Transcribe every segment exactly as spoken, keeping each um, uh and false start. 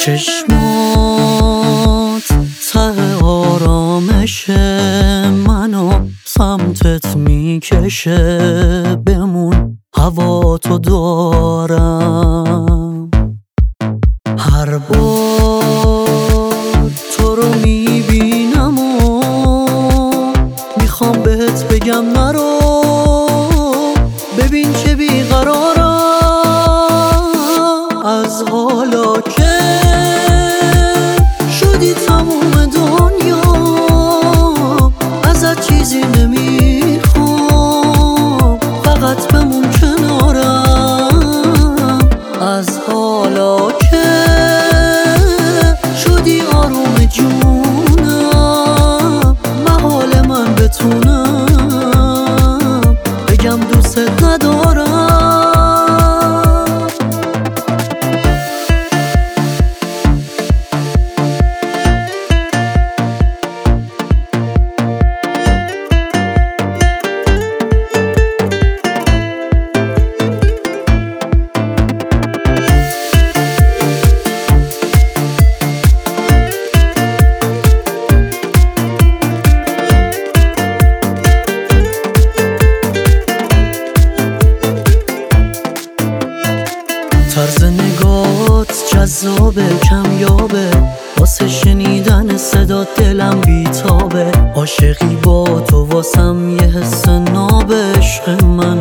چشمات ته آرامش منو سمتت میکشه، بمون هوا تو دارم. هر بار تو رو میبینم و میخوام بهت بگم نرو، ببین چه بیقرارم از حالا که شدی تموم دنیا. ازت چیزی نمیخوام، فقط بمون کنارم. از حالا که شدی آروم جونم، محال من بتونم بگم دوست ندارم. طرز نگات جذابه، کمیابه، واسه شنیدن صدا دلم بیتابه. عاشقی با تو واسم یه حس نابه. عشق من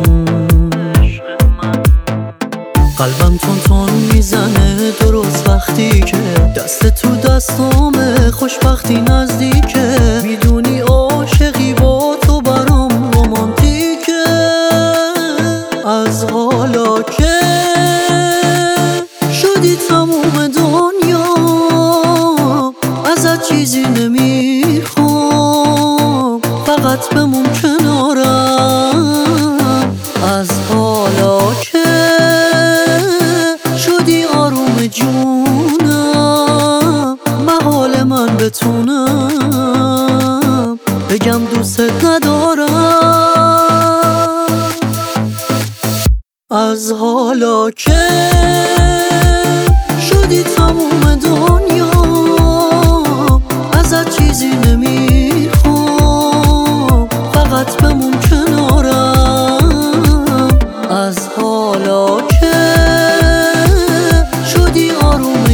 قلبم تون تون میزنه درست وقتی که دست تو دستامه. خوشبختی نزدیکه، میدونی عاشقی با تو برام رومانتیکه. از حالا که شدی تموم دنیا، ازت چیزی نمیخوام، فقط بمون کنارم. از حالا که شدی آروم جونم، محال من بتونم بگم دوست ندارم. از حالا که شدی تموم دنیا، ازت چیزی نمیخوام، فقط بمون کنارم. از حالا که شدی آروم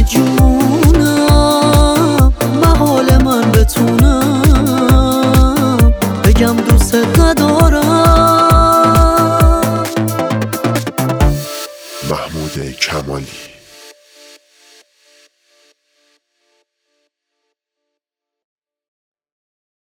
جونم، محال من بتونم بگم دوست ندارم. محمود کمالی.